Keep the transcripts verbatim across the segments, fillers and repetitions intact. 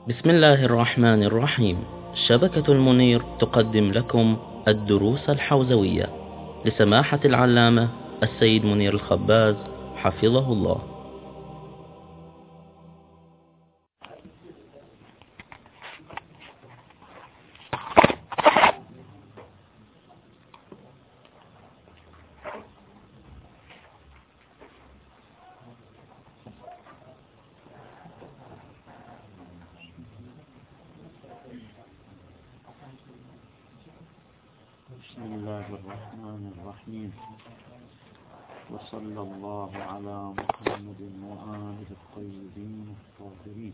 بسم الله الرحمن الرحيم. شبكة المنير تقدم لكم الدروس الحوزوية لسماحة العلامة السيد منير الخباز حفظه الله. بسم الله الرحمن الرحيم، وصلى الله على محمد وآله الطيبين الطاهرين.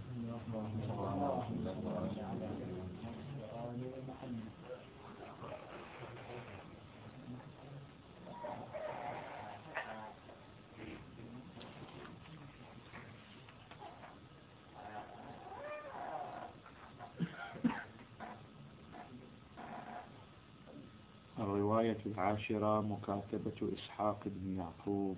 الرواية العاشرة مكاتبة إسحاق بن يعقوب.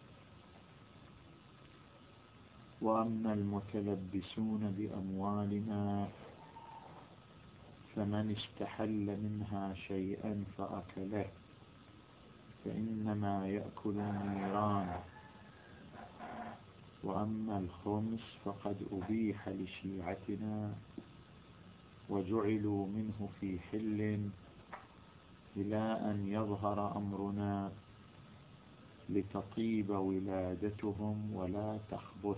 وأما المتلبسون بأموالنا فمن استحل منها شيئا فأكله فإنما يأكل النيران، وأما الخمس فقد أبيح لشيعتنا وجعلوا منه في حل إلى أن يظهر أمرنا لتطيب ولادتهم ولا تخبث.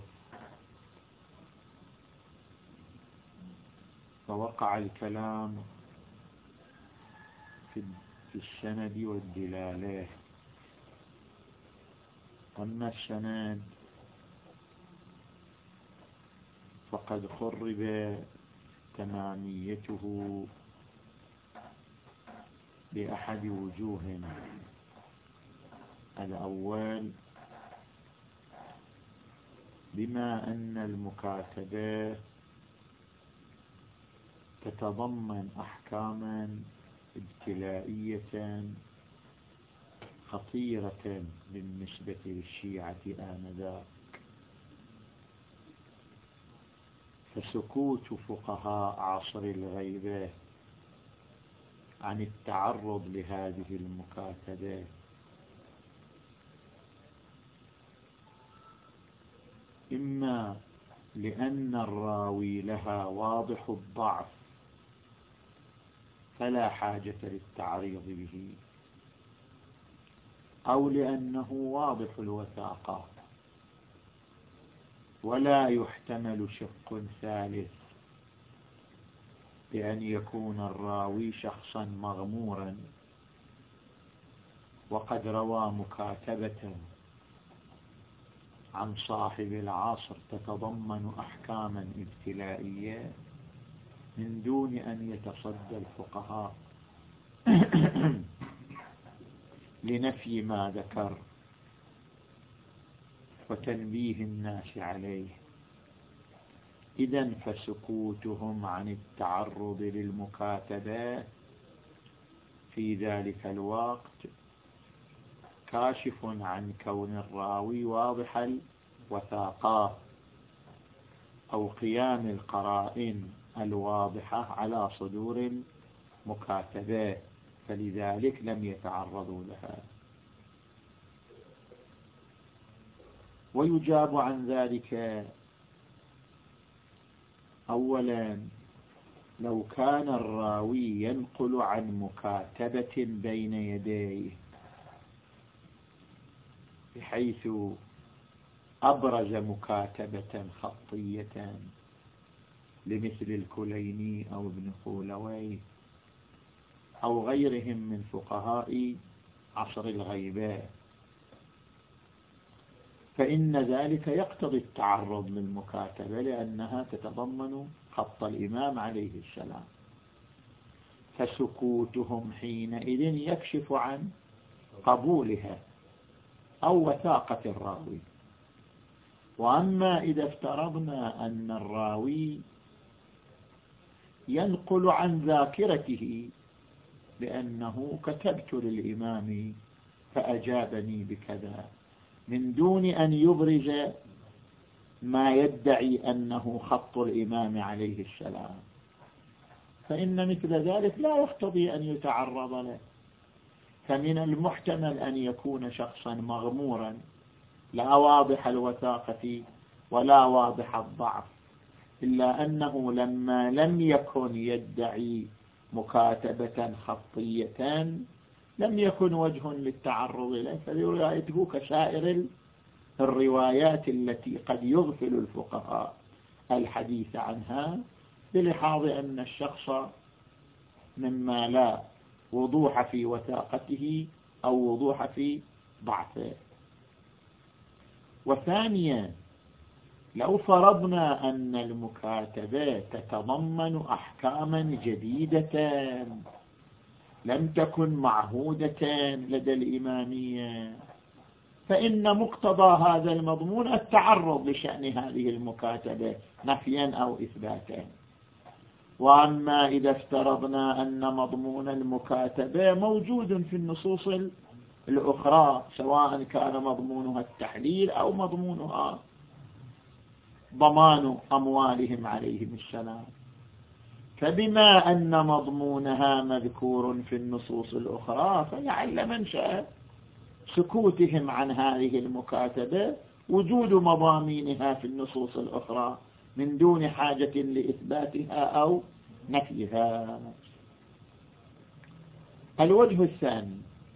فوقع الكلام في السند والدلالة. أما السند فقد خرب تماميته بأحد وجوه. الأول بما أن المكاتبة تتضمن أحكاما ابتلائية خطيرة بالنسبة للشيعة آنذاك، فسكوت فقهاء عصر الغيبة عن التعرض لهذه المكاتبة إما لأن الراوي لها واضح الضعف فلا حاجة للتعريض به، أو لأنه واضح الوثاقة ولا يحتمل شق ثالث بأن يكون الراوي شخصا مغمورا وقد روى مكاتبة عن صاحب العصر تتضمن أحكاما ابتلائية من دون أن يتصدى الفقهاء لنفي ما ذكر وتنبيه الناس عليه. إذن فسكوتهم عن التعرض للمكاتبة في ذلك الوقت كاشف عن كون الراوي واضح الوثاقات أو قيام القرائن الواضحة على صدور المكاتبة، فلذلك لم يتعرضوا لها. ويجاب عن ذلك أولا لو كان الراوي ينقل عن مكاتبة بين يديه بحيث أبرز مكاتبة خطية لمثل الكليني أو ابن خولوي أو غيرهم من فقهاء عصر الغيبة، فإن ذلك يقتضي التعرض للمكاتبة لأنها تتضمن خط الإمام عليه السلام، فسكوتهم حينئذ يكشف عن قبولها أو وثاقة الراوي. وأما إذا افترضنا أن الراوي ينقل عن ذاكرته بأنه كتبت للإمام فأجابني بكذا من دون أن يبرز ما يدعي أنه خط الإمام عليه السلام، فإن مثل ذلك لا يقتضي أن يتعرض له. فمن المحتمل أن يكون شخصا مغمورا لا واضح الوثاقة ولا واضح الضعف، إلا أنه لما لم يكن يدعي مكاتبة خطية لم يكن وجه للتعرض له، فروايته كسائر الروايات التي قد يغفل الفقهاء الحديث عنها بلحاظ أن الشخص مما لا وضوح في وثاقته أو وضوح في ضعفه. وثانيا، لو فرضنا أن المكاتبة تتضمن أحكاما جديدة لم تكن معهودة لدى الإمامية، فإن مقتضى هذا المضمون التعرض لشأن هذه المكاتبة نفيا أو إثباتا. وأما إذا افترضنا أن مضمون المكاتبة موجود في النصوص الأخرى سواء كان مضمونها التحليل أو مضمونها ضمان أموالهم عليهم السلام، فبما أن مضمونها مذكور في النصوص الأخرى فلعل منشأ سكوتهم عن هذه المكاتبة وجود مضامينها في النصوص الأخرى من دون حاجة لإثباتها أو نفيها. الوجه الثاني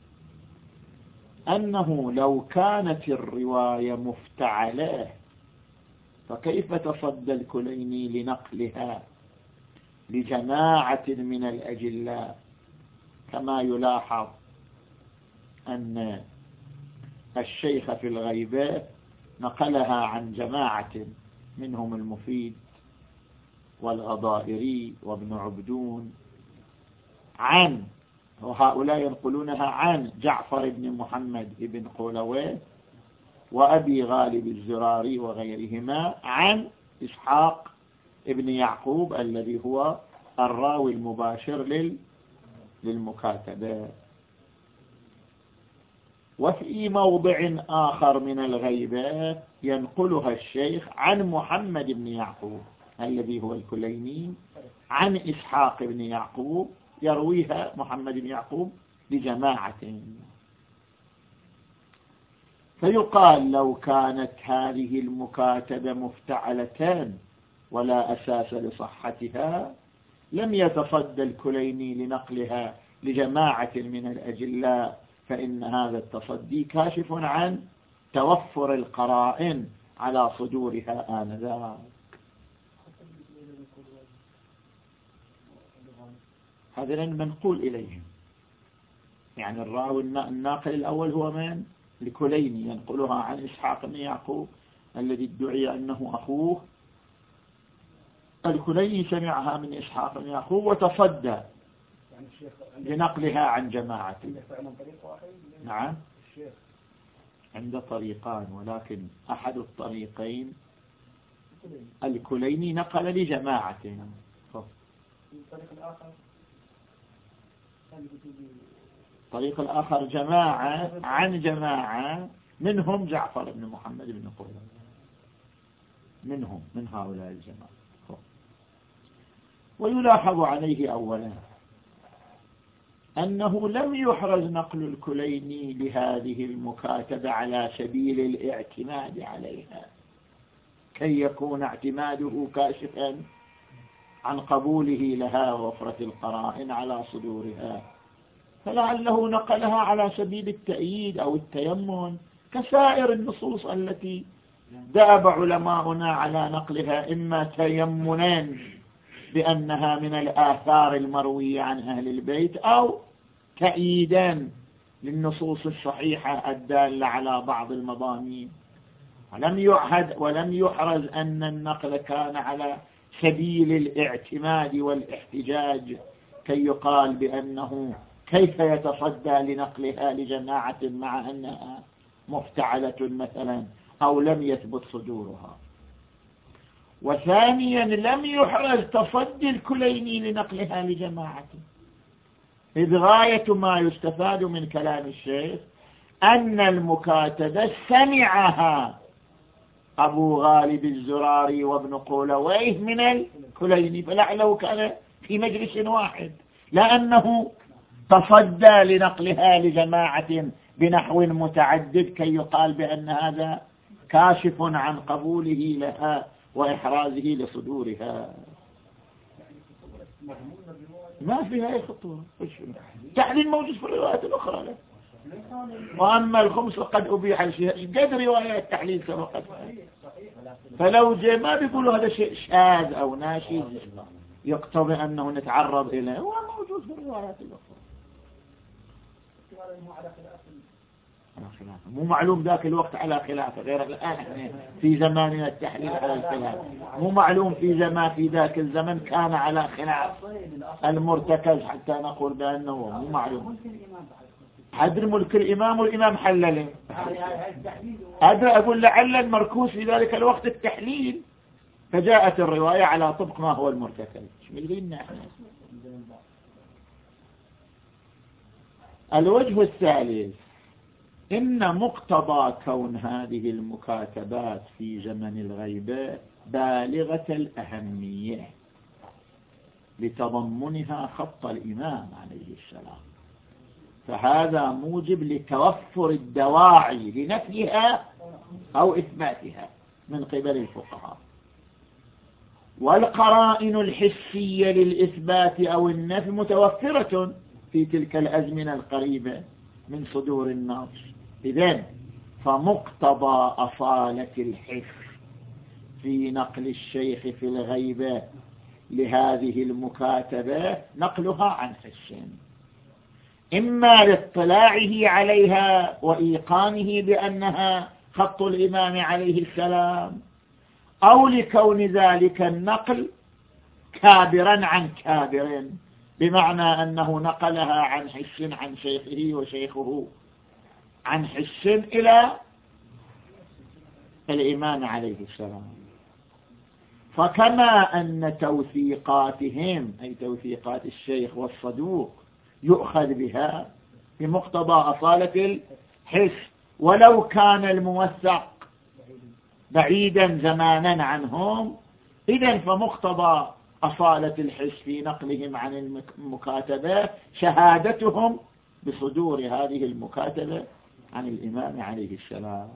أنه لو كانت الرواية مفتعلة فكيف تصدى الكليني لنقلها لجماعة من الأجلاء، كما يلاحظ أن الشيخ في الغيبة نقلها عن جماعة منهم المفيد والغضائري وابن عبدون عن، وهؤلاء ينقلونها عن جعفر بن محمد بن قولويه وأبي غالب الزراري وغيرهما عن إسحاق ابن يعقوب الذي هو الراوي المباشر للمكاتبة. وفي موضع آخر من الغيبة ينقلها الشيخ عن محمد بن يعقوب الذي هو الكليني عن إسحاق بن يعقوب يرويها محمد بن يعقوب لجماعة. فيقال لو كانت هذه المكاتبة مفتعلتان ولا أساس لصحتها لم يتصدى الكليني لنقلها لجماعة من الأجلاء، فإن هذا التصدي كاشف عن توفر القرائن على صدورها آنذاك. هذا المنقول إليهم، يعني الراوي الناقل الأول هو من؟ الكليني ينقلها عن إسحاق بن يعقوب الذي ادعي أنه أخوه. الكليني سمعها من إسحاق بن يعقوب وتصدى لنقلها عن جماعة. نعم، عند طريقان، ولكن أحد الطريقين الكليني نقل لجماعة. الطريق الآخر جماعة عن جماعة منهم جعفر بن محمد بن قولويه، منهم من هؤلاء الجماعة. ويلاحظ عليه أولا أنه لم يحرز نقل الكليني لهذه المكاتبة على سبيل الاعتماد عليها كي يكون اعتماده كاشفا عن قبوله لها ووفرة القرائن على صدورها، فلعله نقلها على سبيل التأييد أو التيمن كسائر النصوص التي دأب علماؤنا على نقلها، إما تيمنا بأنها من الآثار المروية عن أهل البيت أو تأييدا للنصوص الصحيحة الدالة على بعض المضامين. ولم يعهد ولم يحرز أن النقل كان على سبيل الاعتماد والاحتجاج كي يقال بأنه كيف يتصدى لنقلها لجماعة مع أنها مفتعلة مثلا أو لم يثبت صدورها. وثانيا لم يحرز تصدي الكليني لنقلها لجماعة، إذ غاية ما يستفاد من كلام الشيخ أن المكاتبة سمعها أبو غالب الزراري وابن قولويه من الكليني، فلعله كان في مجلس واحد، لأنه تصدى لنقلها لجماعة بنحو متعدد كي يقال بأن هذا كاشف عن قبوله لها وإحرازه لصدورها. ما فيها أي خطوة، تحليل موجود في الروايات الأخرى له. وأما الخمس فقد أبيح الشيء، قد روايات تحليل سبقت، فلو جاء ما بيقولوا هذا شيء شاذ أو ناشز يقتضي أنه نتعرض إليه، هو موجود في الروايات الأخرى. مو معلوم ذاك الوقت على خلافه، غير الآن في زماننا التحليل على الخلاف، مو معلوم في زمان في ذاك الزمن كان على خلاف المرتكز حتى نقول بأنه مو معلوم. أدري ملك الإمام والإمام حلله، أدري أقول لعل المركوز في ذلك الوقت التحليل، فجاءت الرواية على طبق ما هو المرتكز. الوجه الثالث، إن مقتضى كون هذه المكاتبات في زمن الغيبة بالغة الأهمية لتضمنها خط الإمام عليه السلام، فهذا موجب لتوفر الدواعي لنفيها أو إثباتها من قبل الفقهاء، والقرائن الحسية للإثبات أو النفي متوفرة في تلك الأزمنة القريبة من صدور النص. إذن فمقتضى أصالة الحس في نقل الشيخ في الغيبة لهذه المكاتبة نقلها عن حس، إما لاطلاعه عليها وإيقانه بأنها خط الإمام عليه السلام، أو لكون ذلك النقل كابرا عن كابر، بمعنى أنه نقلها عن حس عن شيخه وشيخه عن حس إلى الإمام عليه السلام. فكما أن توثيقاتهم أي توثيقات الشيخ والصدوق يؤخذ بها بمقتضى أصالة الحس، ولو كان الموثق بعيدا زمانا عنهم، إذن فمقتضى أصالة الحس في نقلهم عن المكاتبة شهادتهم بصدور هذه المكاتبة عن الإمام عليه السلام.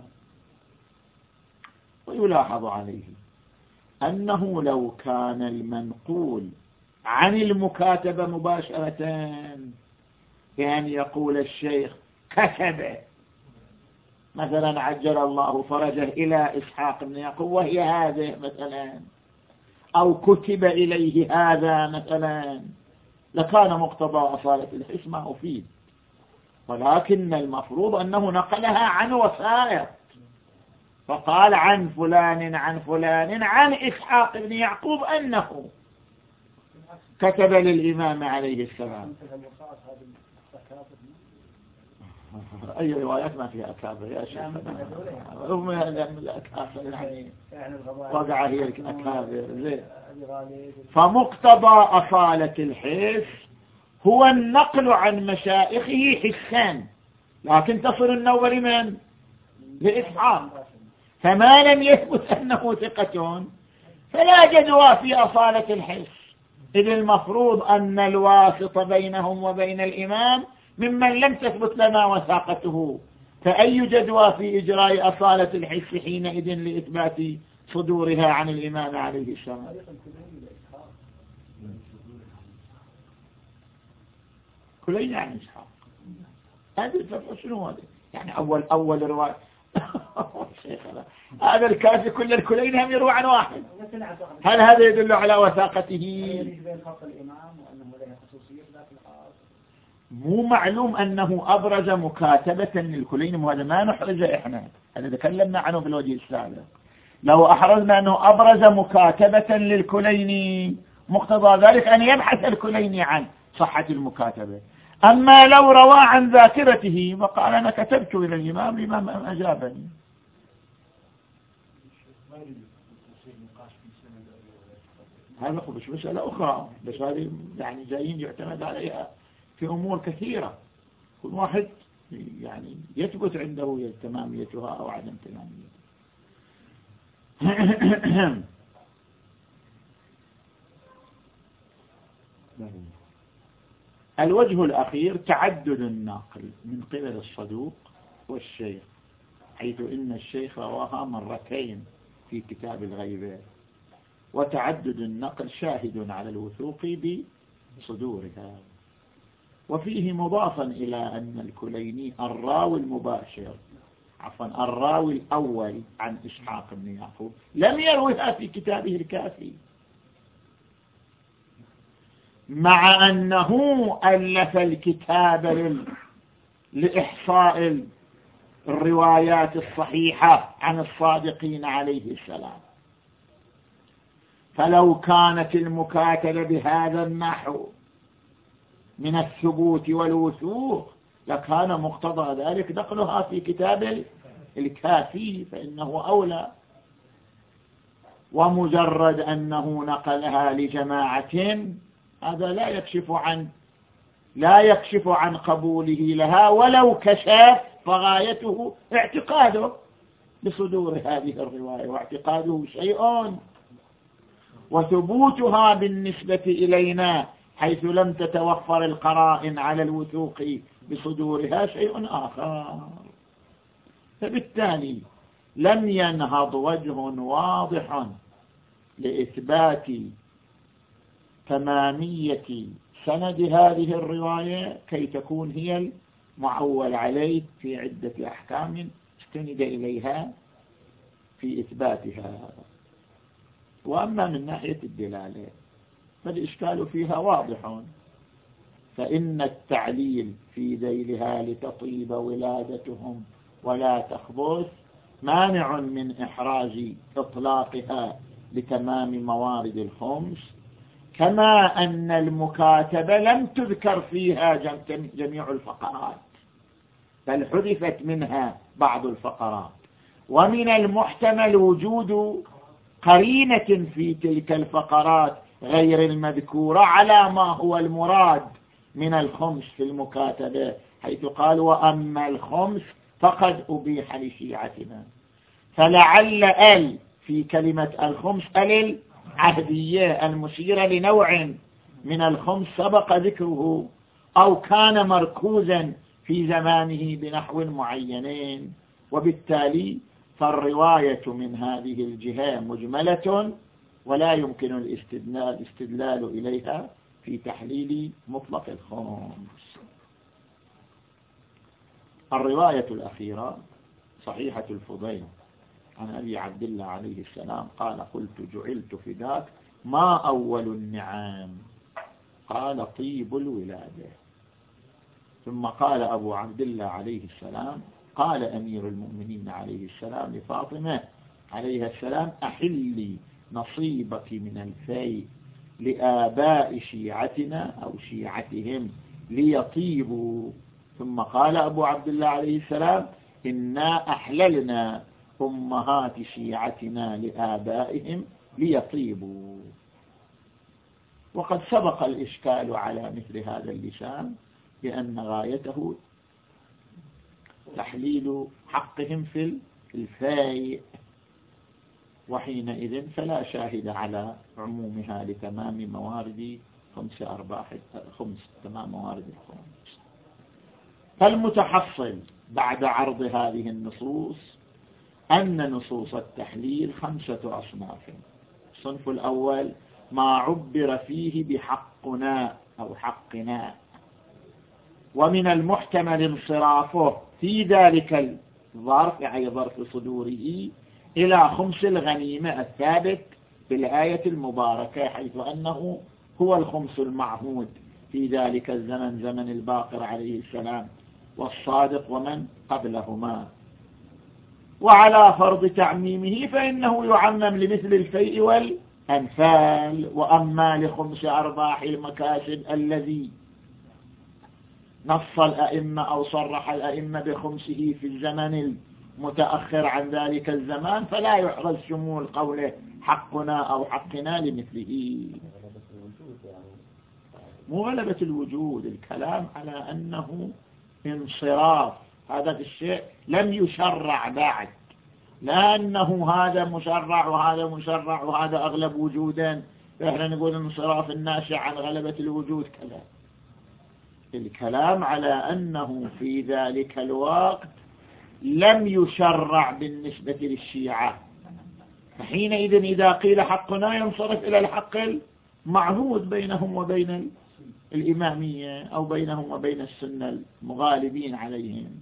ويلاحظ عليه أنه لو كان المنقول عن المكاتبة مباشرة، يعني يقول الشيخ كتب مثلا عجل الله فرجه إلى إسحاق بن يعقوب وهي هذه مثلا، أو كتب إليه هذا مثلا، لكان مقتضى أصالة الحس ما أفيد، ولكن المفروض أنه نقلها عن وسائط، فقال عن فلان عن فلان عن إسحاق بن يعقوب أنه كتب للإمام عليه السلام. أي روايات ما فيها أكابر يا شيخ، هم الأكابر يعني وقع هي الأكابر. فمقتضى أصالة الحس هو النقل عن مشائخه حسان، لكن تصل النوبة لمن؟ لإسحاق، فما لم يثبت أنه ثقة فلا جدوى في أصالة الحس، إذ المفروض أن الواسط بينهم وبين الإمام ممن لم تثبت لنا وثاقته، فأي جدوى في إجراء أصالة الحس حينئذ لإثبات صدورها عن الإمام عليه السلام؟ كلين عن إسحاق، هذا الفتح شنو هذا؟ يعني أول أول رواية هذا الكافي كل الكلين هم يروى عن واحد، هل هذا يدل على وثاقته؟ مو معلوم أنه أبرز مكاتبة للكلين، وهذا ما نحرز إحنا، هذا تكلمنا عنه في الوجه السابق. لو أحرزنا أنه أبرز مكاتبة للكلين مقتضى ذلك أن يبحث الكلين عن صحة المكاتبة، أما لو روى عن ذاكرته وقال أنا كتبت إلى الإمام الإمام أجابني. هذا مش مسألة أخرى، بس هذه يعني جايين يعتمد عليها في أمور كثيرة، كل واحد يعني يثبت عنده تماميتها أو عدم تماميتها. الوجه الأخير تعدد الناقل من قبل الصدوق والشيخ، حيث إن الشيخ رواها مرتين في كتاب الغيبة، وتعدد النقل شاهد على الوثوق بصدورها. وفيه مضافا إلى أن الكليني الراوي المباشر عفوا الراوي الأول عن إسحاق بن يعقوب لم يروها في كتابه الكافي، مع أنه ألف الكتاب لإحصاء الروايات الصحيحة عن الصادقين عليه السلام. فلو كانت المكاتبة بهذا النحو من الثبوت والوثوق لكان مقتضى ذلك نقلها في كتاب الكافي، فإنه أولى. ومجرد أنه نقلها لجماعة هذا لا يكشف عن لا يكشف عن قبوله لها، ولو كشف فغايته اعتقاده بصدور هذه الرواية، واعتقاده شيء وثبوتها بالنسبة إلينا حيث لم تتوفر القرائن على الوثوق بصدورها شيء آخر. فبالتالي لم ينهض وجه واضح لإثبات تمامية سند هذه الرواية كي تكون هي المعول عليه في عدة أحكام استند إليها في إثباتها. وأما من ناحية الدلالة فالإشكال فيها واضح، فإن التعليل في ذيلها لتطيب ولادتهم ولا تخبث مانع من إحراز إطلاقها لتمام موارد الخمس، كما أن المكاتبة لم تذكر فيها جميع الفقرات بل حذفت منها بعض الفقرات، ومن المحتمل وجود قرينة في تلك الفقرات غير المذكورة على ما هو المراد من الخمس في المكاتبة، حيث قال وأما الخمس فقد أبيح لشيعتنا. فلعل ال في كلمة الخمس ال العهدية المشيرة لنوع من الخمس سبق ذكره أو كان مركوزا في زمانه بنحو معينين، وبالتالي فالرواية من هذه الجهة مجملة ولا يمكن الاستدلال استدلال إليها في تحليل مطلق الخمس. الرواية الأخيرة صحيحة الفضيل عن أبي عبد الله عليه السلام قال قلت جعلت فداك ما أول النعام؟ قال طيب الولادة. ثم قال أبو عبد الله عليه السلام قال أمير المؤمنين عليه السلام لفاطمة عليها السلام أحلي نصيبك من الفيء لآباء شيعتنا أو شيعتهم ليطيبوا. ثم قال أبو عبد الله عليه السلام إنا أحللنا أمهات شيعتنا لآبائهم ليطيبوا. وقد سبق الإشكال على مثل هذا اللسان بأن غايته تحليل حقهم في الفيء، وحينئذ فلا شاهد على عمومها لتمام موارد خمس أرباح خمس تمام موارد الخمس. فالمتحصل بعد عرض هذه النصوص أن نصوص التحليل خمسة أصناف. الصنف الأول ما عبر فيه بحقنا أو حقنا، ومن المحتمل انصرافه في ذلك الظرف أي ظرف صدوره إلى خمس الغنيمة الثابت بالآية المباركة، حيث أنه هو الخمس المعهود في ذلك الزمن زمن الباقر عليه السلام والصادق ومن قبلهما. وعلى فرض تعميمه فإنه يعمم لمثل الفيء والأنفال. وأما لخمس أرباح المكاسب الذي نص الأئمة أو صرح الأئمة بخمسه في الزمن المتأخر عن ذلك الزمان فلا يحرز شمول قوله حقنا أو حقنا لمثله. مو غلبة الوجود، الكلام على أنه انصراف، هذا الشيء لم يشرع بعد لأنه هذا مشرع وهذا مشرع وهذا أغلب وجودا، فإحنا نقول انصراف الناشئ عن غلبة الوجود كذا. الكلام على أنه في ذلك الوقت لم يشرع بالنسبة للشيعة، فحينئذ إذا قيل حقنا ينصرف إلى الحق المعهود بينهم وبين الإمامية أو بينهم وبين السنة المغالبين عليهم.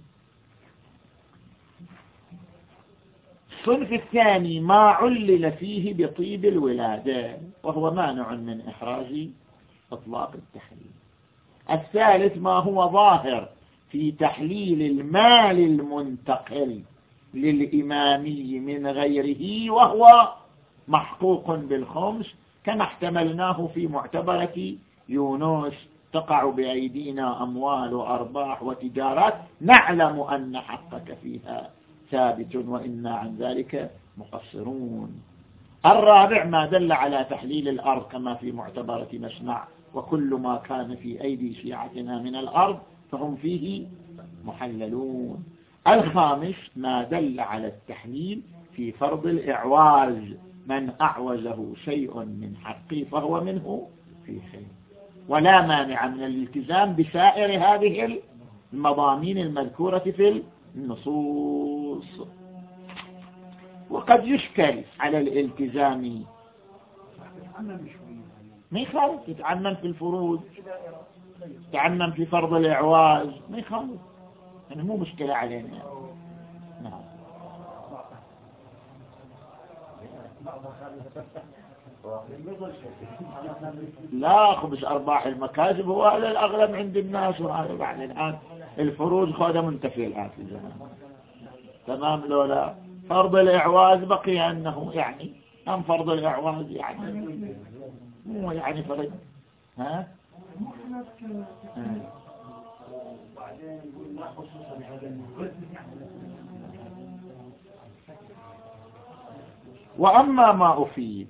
الصنف الثاني ما علل فيه بطيب الولادة، وهو مانع من إحراز إطلاق التحليل. الثالث ما هو ظاهر في تحليل المال المنتقل للإمامي من غيره وهو محقوق بالخمس، كما احتملناه في معتبرة يونس: تقع بأيدينا أموال وأرباح وتجارات نعلم أن حقك فيها ثابت وإنا عن ذلك مقصرون. الرابع ما دل على تحليل الأرض كما في معتبرة مسمع: وكل ما كان في أيدي شيعتنا من الأرض فهم فيه محللون. الخامس ما دل على التحليل في فرض الإعواز: من أعوزه شيء من حقه فهو منه في خير، ولا مانع من الالتزام بسائر هذه المضامين المذكورة في النصوص. وقد يشكل على الالتزام، ما يخالف يتعمم في الفروض، يتعمم في فرض الإعواز، ما يخالف، يعني مو مشكلة علينا. نعم. لا، خمس أرباح المكاسب هو هذا الأغلب عند الناس، وهذا بعد الآن الفروض خذ منتفي الآن في الزمان. تمام. لولا فرض الإعواز بقي أنه يعني أم فرض الإعواز يعني مو يعني فرض ها وأما ما أفيد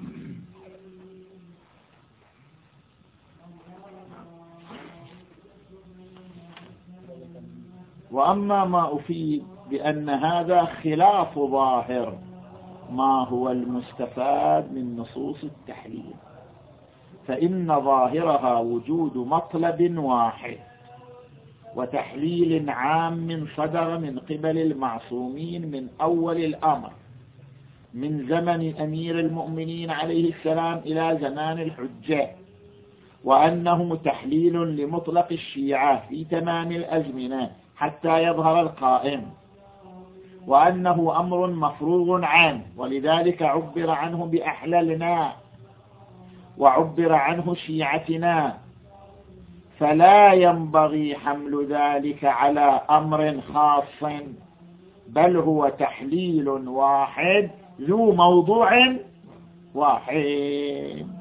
وأما ما أفيد بأن هذا خلاف ظاهر ما هو المستفاد من نصوص التحليل، فإن ظاهرها وجود مطلب واحد وتحليل عام صدر من قبل المعصومين من أول الأمر من زمن أمير المؤمنين عليه السلام إلى زمان الحجة، وأنه تحليل لمطلق الشيعة في تمام الأزمنة حتى يظهر القائم، وأنه أمر مفروغ عنه، ولذلك عبر عنه بأحللنا وعبر عنه شيعتنا، فلا ينبغي حمل ذلك على أمر خاص، بل هو تحليل واحد ذو موضوع واحد،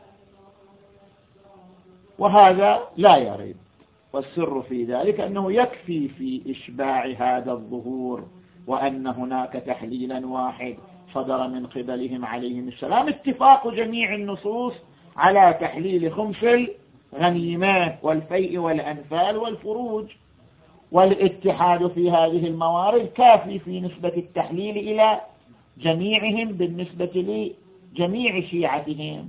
وهذا لا يرد. والسر في ذلك أنه يكفي في إشباع هذا الظهور، وأن هناك تحليلا واحد صدر من قبلهم عليهم السلام، اتفاق جميع النصوص على تحليل خمس الغنيمة والفيء والأنفال والفروج، والاتحاد في هذه الموارد كافي في نسبة التحليل إلى جميعهم بالنسبة لجميع شيعتهم.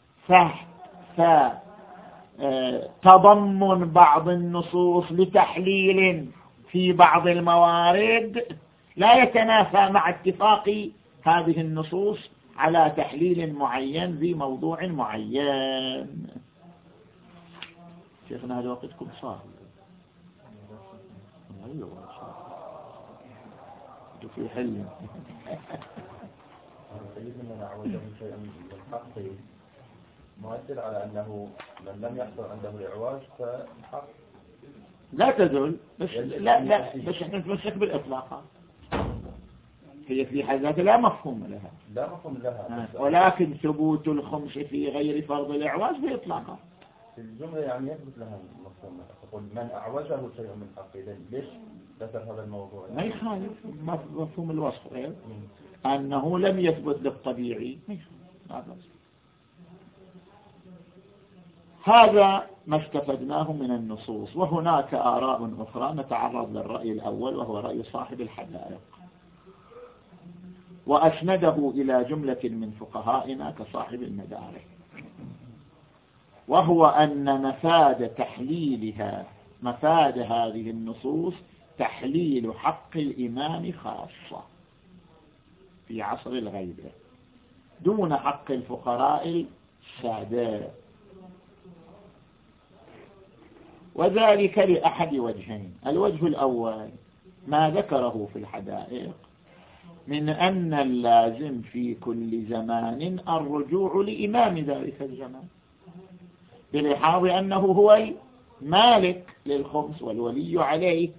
فتضمن بعض النصوص لتحليل في بعض الموارد لا يتنافى مع اتفاق هذه النصوص على تحليل معين في موضوع معين. شيخنا هذا وقتكم صار في حل سيدنا عوده شيئا من الحق مؤثر على أنه من لم يحصل عنده الإعواج فالحق لا تزول، بس لا لا بس احنا نتمسك بالإطلاقات، هي في حد ذاتها لا مفهوم لها، لا مفهوم لها، ولكن ثبوت الخمس في غير فرض الإعواج بإطلاقها في الجملة يعني يثبت لها مفهوم. تقول من أعوجه شيء من حقه، ليش ذكر هذا الموضوع؟ ما يخالف مفهوم الوصف غير أنه لم يثبت للطبيعي. هذا ما استفدناه من النصوص. وهناك آراء أخرى نتعرض للرأي الأول وهو رأي صاحب الحدائق. وأسنده إلى جملة من فقهائنا كصاحب المدارك، وهو أن مفاد تحليلها مفاد هذه النصوص تحليل حق الإمام خاصة في عصر الغيبة دون حق الفقراء السادة، وذلك لأحد وجهين. الوجه الأول ما ذكره في الحدائق من أن اللازم في كل زمان الرجوع لإمام ذلك الزمان، بلحاظ أنه هو المالك للخمس والولي عليه،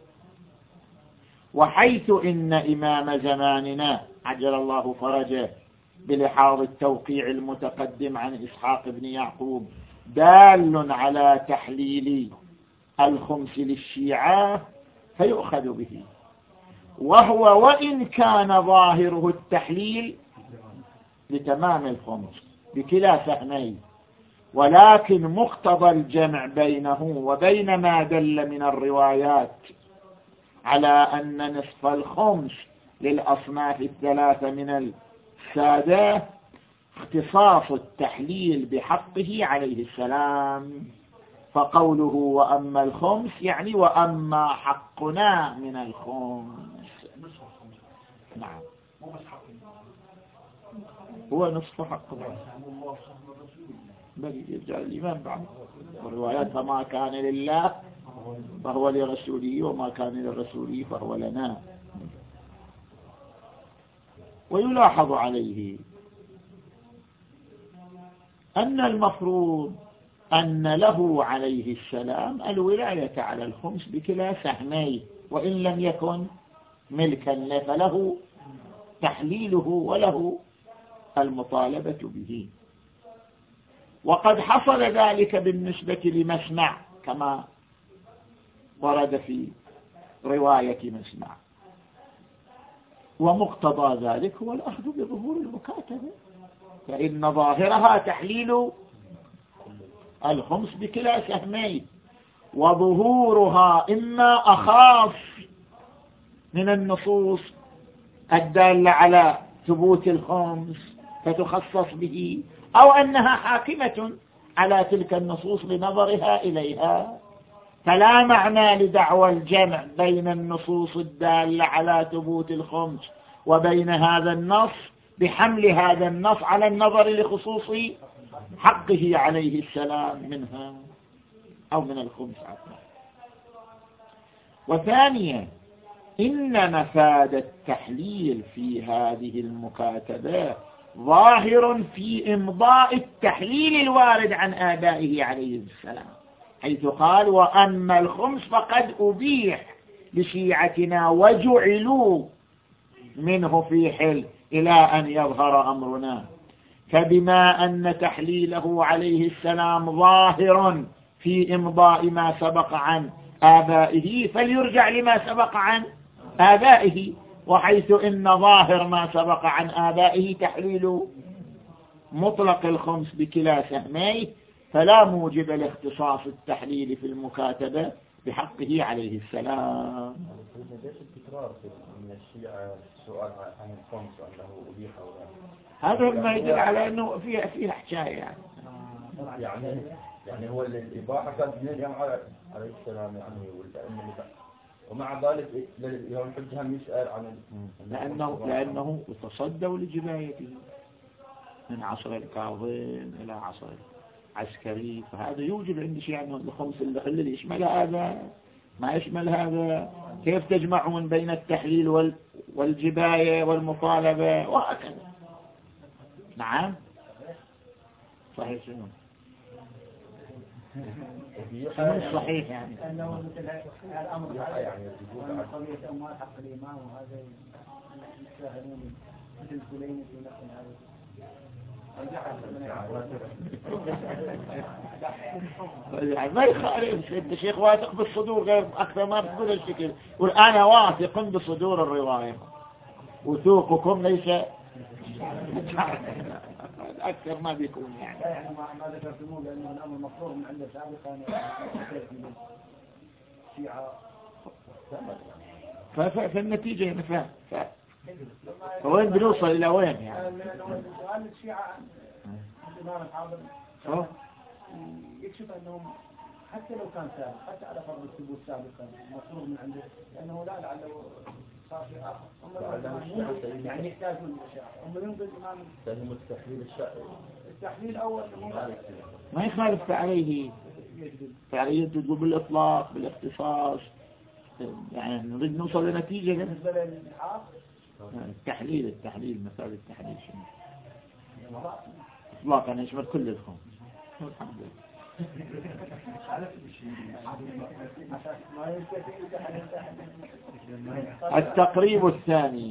وحيث إن إمام زماننا عجل الله فرجه بلحاظ التوقيع المتقدم عن إسحاق بن يعقوب دال على تحليل الخمس للشيعة فيؤخذ به، وهو وإن كان ظاهره التحليل لتمام الخمس بكلا سهمين، ولكن مقتضى الجمع بينه وبين ما دل من الروايات على أن نصف الخمس للأصناف الثلاثة من السادة اختصاص التحليل بحقه عليه السلام، فقوله وأما الخمس يعني وأما حقنا من الخمس. نعم هو نصف حقنا، بل يرجع الإمام بعد والروايات فما كان لله فهو لرسوله وما كان للرسول فهو لنا. ويلاحظ عليه أن المفروض أن له عليه السلام الولاية على الخمس بكلا سهميه، وإن لم يكن ملكا له فله تحليله وله المطالبة به، وقد حصل ذلك بالنسبة لمسمع كما ورد في رواية مسمع، ومقتضى ذلك هو الأخذ بظهور المكاتبة، فإن ظاهرها تحليل الخمس بكلا سهمين، وظهورها إما أخاف من النصوص الدالة على ثبوت الخمس فتخصص به، أو أنها حاكمة على تلك النصوص لنظرها إليها، فلا معنى لدعوى الجمع بين النصوص الدالة على ثبوت الخمس وبين هذا النص بحمل هذا النص على النظر لخصوص حقه عليه السلام منها أو من الخمس عفوا. وثانيا إن مفاد التحليل في هذه المكاتبة ظاهر في إمضاء التحليل الوارد عن آبائه عليه السلام، حيث قال وأما الخمس فقد أبيح لشيعتنا وجعلوا منه في حل إلى أن يظهر أمرنا، فبما أن تحليله عليه السلام ظاهر في إمضاء ما سبق عن آبائه فليرجع لما سبق عن آبائه، وحيث إن ظاهر ما سبق عن آبائه تحليل مطلق الخمس بكلا سهميه، فلا موجب لاختصاص التحليل في المكاتبة بحقه عليه السلام. ليش التكرار من الشيعة السؤال عن الخمس وأنه أبيح هذا ما يدل على أنه فيها فيها حكاية يعني. يعني يعني هو الإباحة كانت من الإمام عليه السلام يعني والأئمة، ومع ذلك اليوم الحجة هم يسأل عن لأنه لأنه تصدوا لجبايته من عصر الكاظم إلى عصر عسكري، فهذا يوجب عندي شيء أنه الخمس اللي يشمل هذا ما يشمل هذا، كيف تجمعون بين التحليل والجباية والمطالبة وهكذا. نعم صحيح. شنو شنو صحيح يعني أنه مثل الأمر يعني قضية أموال حق الإمام وهذا يشاهدون مثل الكلين في نفس هذا ما يخالف. انت شيخ واثق بالصدور غير اكثر ما تقول الشكل، قل انا واثق بصدور الروايه وثوقكم ليس اكثر ما بيكون يعني. يعني ما ذكرتموه لانه الامر مفروغ من عنده سابقا الشيعة، فالنتيجه هنا وين بنوصل إلى وين يعني؟ سؤال الشيعة الإمام الحاضر يكشف أنهم حتى لو كان سابق، حتى على فرض الثبوت سابقا مفروض من عنده، لأنه لا لعله صار شيء آخر. يعني يحتاجون الأشياء. هم ينقل الإمام سلم التحليل الشائع. التحليل أول ما يخالف عليه. فعليه تقول بالإطلاق بالاختصاص، يعني نريد نوصل لنتيجة. بالنسبة للإلحاق التحليل التحليل مسائل التحليل شنو؟ إطلاقا يشمل كل الخمس. الحمد لله. التقريب الثاني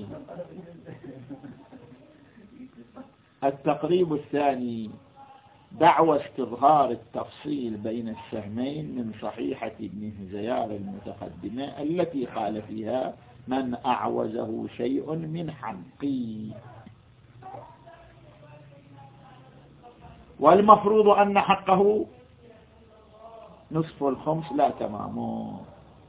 التقريب الثاني دعوى استظهار التفصيل بين السهمين من صحيحة ابن هزيار المتقدمة التي قال فيها من أعوزه شيء من حقي، والمفروض أن حقه نصف الخمس لا تمامه.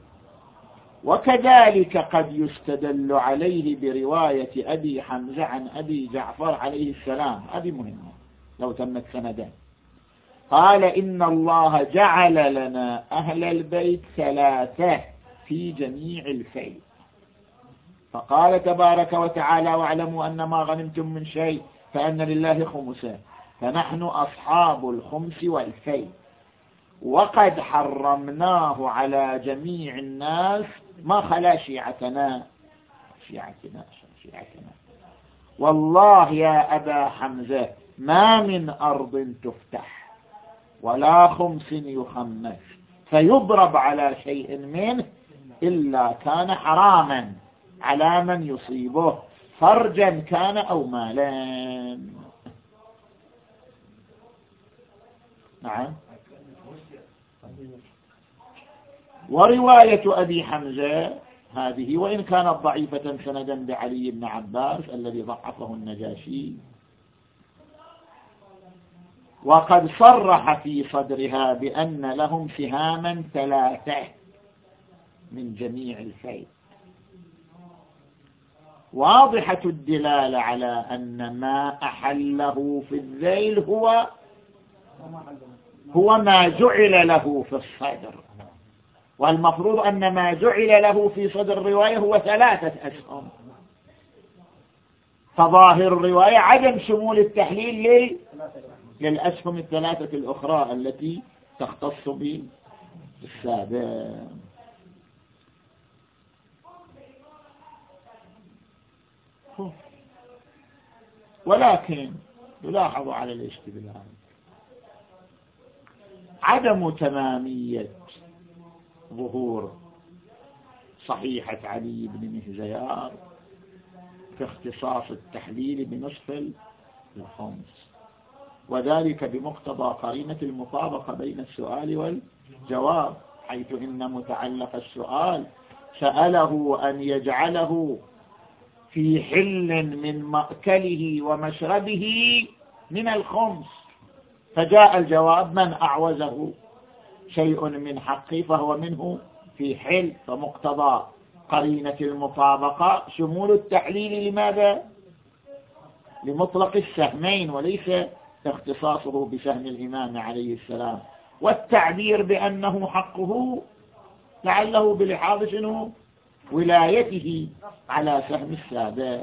وكذلك قد يستدل عليه برواية أبي حمزة عن أبي جعفر عليه السلام. هذه مهمة لو تمت سندا. قال إن الله جعل لنا أهل البيت ثلاثة في جميع الفيء، فقال تبارك وتعالى واعلموا أن ما غنمتم من شيء فأن لله خمسه فنحن أصحاب الخمس والفيء، وقد حرمناه على جميع الناس ما خلا شيعتنا شيعتنا شيعتنا والله يا أبا حمزة ما من أرض تفتح ولا خمس يخمس فيضرب على شيء منه إلا كان حراما على من يصيبه فرجا كان أو مالا. نعم. ورواية أبي حمزة هذه وإن كانت ضعيفة سندا بعلي بن عباس الذي ضعفه النجاشي، وقد صرح في صدرها بأن لهم سهاما ثلاثة من جميع الفيء، واضحة الدلالة على أن ما أحله في الذيل هو هو ما جعل له في الصدر، والمفروض أن ما جعل له في صدر الرواية هو ثلاثة أسهم. فظاهر الرواية عدم شمول التحليل لل... للأسهم الثلاثة الأخرى التي تختص بالسابع. ولكن يلاحظ على الاشتباه عدم تمامية ظهور صحيحة علي بن مهزيار في اختصاص التحليل بنصف الخمس، وذلك بمقتضى قرينة المطابقة بين السؤال والجواب، حيث إن متعلق السؤال سأله أن يجعله في حل من مأكله ومشربه من الخمس، فجاء الجواب من أعوزه شيء من حقه فهو منه في حل، فمقتضى قرينة المطابقة شمول التحليل لماذا؟ لمطلق السهمين وليس اختصاصه بسهم الإمام عليه السلام، والتعبير بأنه حقه لعله بلحاظ شنو ولايته على سهم السابع.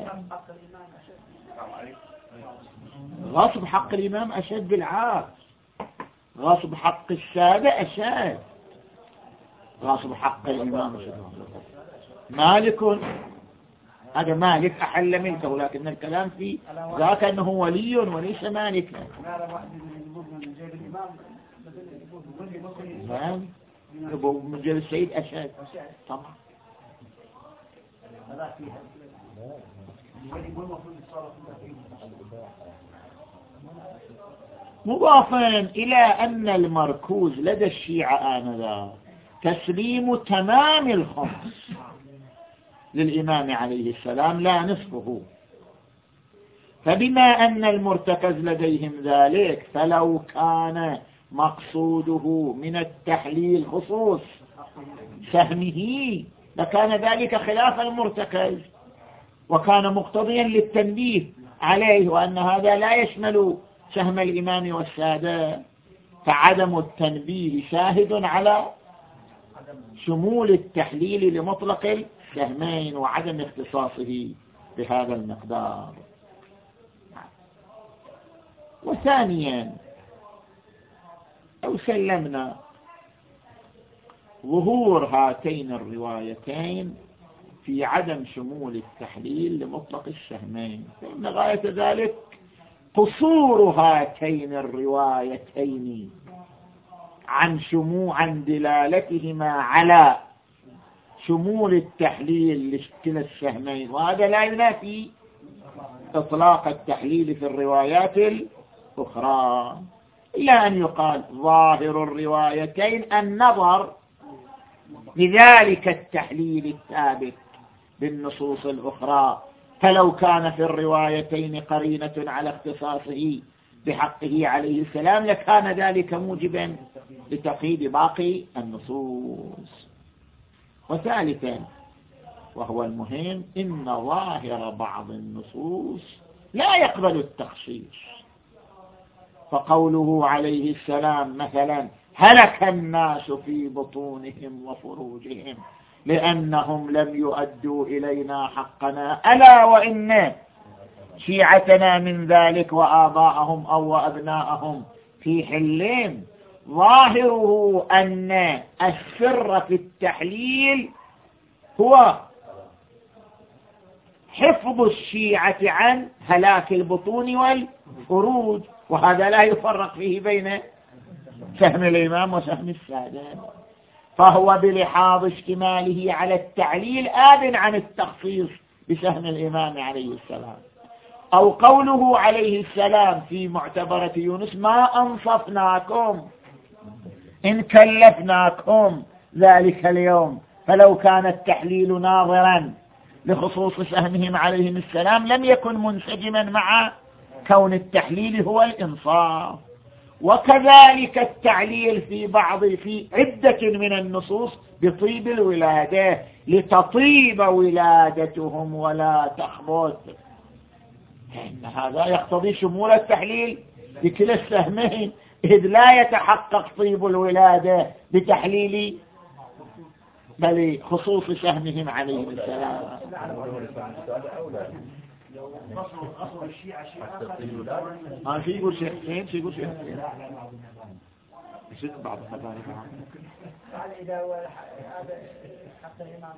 غصب حق الإمام أشد بالعكس، غصب حق السابع أشد. غصب حق الإمام أشد. مالك هذا مالك أحل ملكه، ولكن الكلام في ذاك أنه ولي وليس مالكا. نعم من جيب السيد أشد طبعا. مضافا إلى أن المركوز لدى الشيعة آنذاك تسليم تمام الخمس للإمام عليه السلام لا نصفه، فبما أن المرتكز لديهم ذلك فلو كان مقصوده من التحليل خصوص سهمه لكان ذلك خلاف المرتكز، وكان مقتضيا للتنبيه عليه وأن هذا لا يشمل سهم الإمام والسادة، فعدم التنبيه شاهد على شمول التحليل لمطلق السهمين وعدم اختصاصه بهذا المقدار. وثانيا أو سلمنا ظهور هاتين الروايتين في عدم شمول التحليل لمطلق السهمين، فإن غاية ذلك قصور هاتين الروايتين عن شمول عن دلالتهما على شمول التحليل لكلا السهمين، وهذا لا ينافي إطلاق التحليل في الروايات الأخرى، إلا أن يقال ظاهر الروايتين النظر لذلك التحليل الثابت بالنصوص الأخرى، فلو كان في الروايتين قرينة على اختصاصه بحقه عليه السلام لكان ذلك موجبا لتقييد باقي النصوص. وثالثا وهو المهم، إن ظاهر بعض النصوص لا يقبل التخصيص، فقوله عليه السلام مثلا هلك الناس في بطونهم وفروجهم لأنهم لم يؤدوا إلينا حقنا ألا وإن شيعتنا من ذلك وآباءهم أو أبناءهم في حلين، ظاهره أن السر في التحليل هو حفظ الشيعة عن هلاك البطون والفروج، وهذا لا يفرق فيه بين سهم الإمام وسهم السادة، فهو بلحاظ اشتماله على التعليل آذن عن التخصيص بسهم الإمام عليه السلام. أو قوله عليه السلام في معتبرة يونس ما أنصفناكم إن كلفناكم ذلك اليوم، فلو كان التحليل ناظرا لخصوص سهمهم عليهم السلام لم يكن منسجما مع كون التحليل هو الإنصاف. وكذلك التعليل في بعض في عدة من النصوص بطيب الولادة لتطيب ولادتهم ولا تخبث، إن هذا يقتضي شمول التحليل بكلا السهمين، إذ لا يتحقق طيب الولادة بتحليل بل خصوص سهمهم عليهم السلام. أصل الشيعة شيعة ما في يقول شيخين في يقول شيخين يصير بعض الخبائر يعني إذا هو هذا حتى الإمام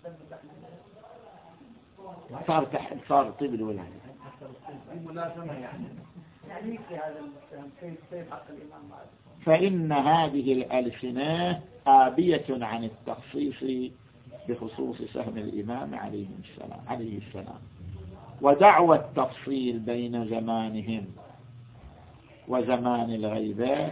صار تحت صار طيب الولادة الملازمة يعني يعني يكفي هذا الكيف كيف حق الإمام بعد. فإن هذه الألسنة آبية عن التخصيص بخصوص سهم الإمام عليه السلام عليه السلام ودعوى التفصيل بين زمانهم وزمان الغيبة،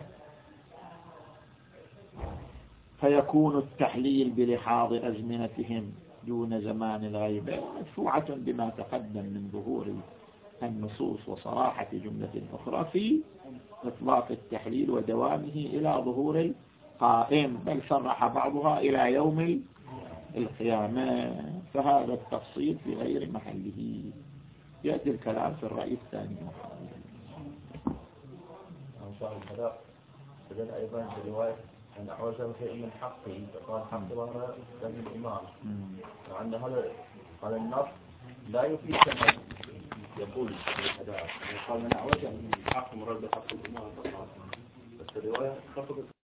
فيكون التحليل بلحاظ أزمنتهم دون زمان الغيبة مدفوعة بما تقدم من ظهور النصوص وصراحة جملة أخرى في إطلاق التحليل ودوامه إلى ظهور القائم، بل صرح بعضها إلى يوم القيامة، فهذا التفصيل في غير محله. يأتي الكلام في الرأي الثاني. صاحب الخلاق بدل أيضا في رواية أن أعوزه شيء من حقه، فقال حق ظهر سهم الإمام، وعند هذا قال النص لا يفيد كما يقول الحداث، قال من أعوزه من حق مرد حق الإمام، بس الرواية